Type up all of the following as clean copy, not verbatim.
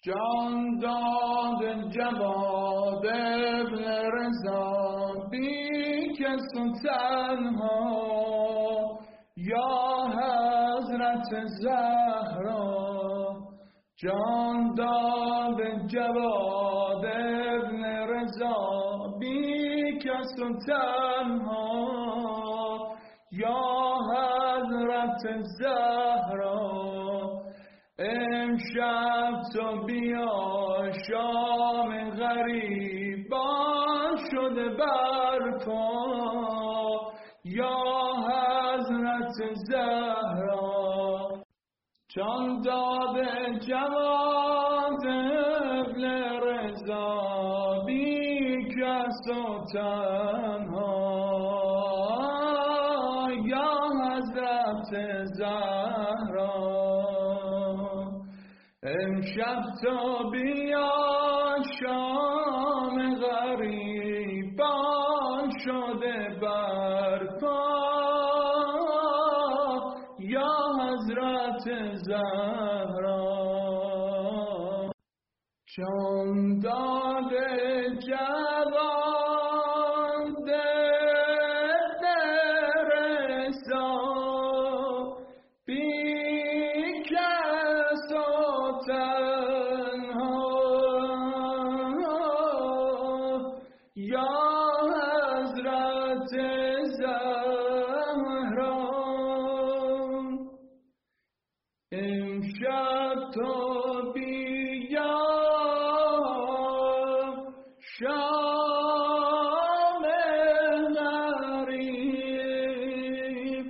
جان داد جواد ابن رضا بی کس و تنها، یا حضرت زهرا. جان داد جواد ابن رضا بی کس و تنها، یا حضرت زهرا. امشب تو بیا شام غریبان شده برپا، یا حضرت زهرا. جان داده جواد ابن رضا بی کس و تنها، یا حضرت زهرا. امشب تو بیا شام غریبان شده برپا، یا حضرت زهرا. جان داده جوان ابن رضا بی کس و تنها، یا حضرت زهرا. امشب تو بیا شام غریب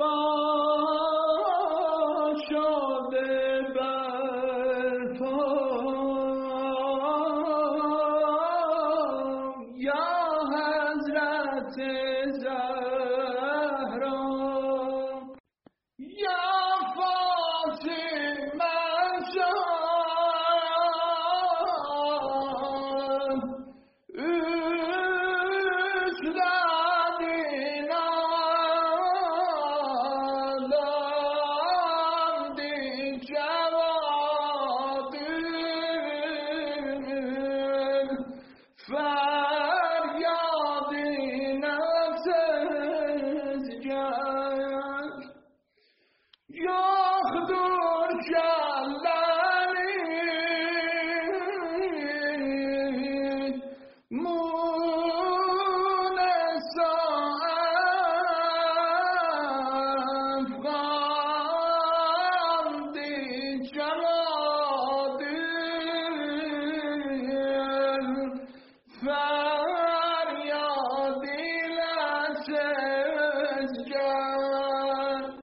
شده برپا، یا حضرت